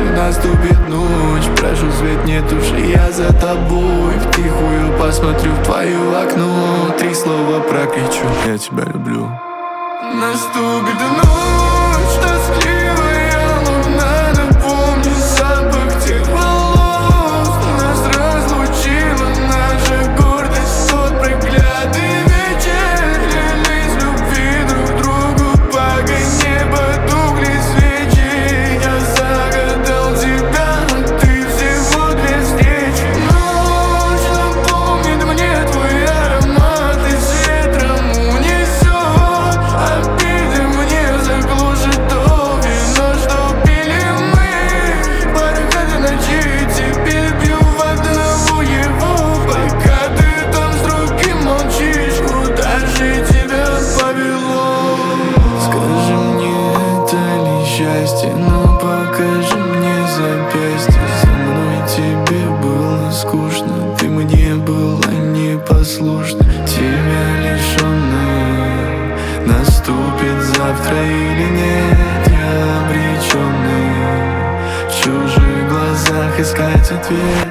и наступит ночь. Прошу, свет не туши, я за тобой. Втихую посмотрю в твое окно, 3 слова прокричу: я тебя люблю. Наступит ночь тоскливая, луна напомнит запах тех волос. Нас разлучила наша гордость, тот проклятый вечер. Клялись любви друг другу, пока небо тухли свечи. Я загадал тебя, ты всего 2 встречи. Ночь напомнит мне твой аромат, и с ветром унесет. Обиды мне заглушит то вино, что пили мы. Бархаты ночи теперь пью в одного его. Пока ты там с другим молчишь, куда же тебя повело? Скажи мне, это ли счастье, но покажи мне запястье. Со мной тебе было скучно, ты мне была непослушна. Тебя лишённая, наступит завтра или нет? Я обречённый в чужих глазах искать ответ.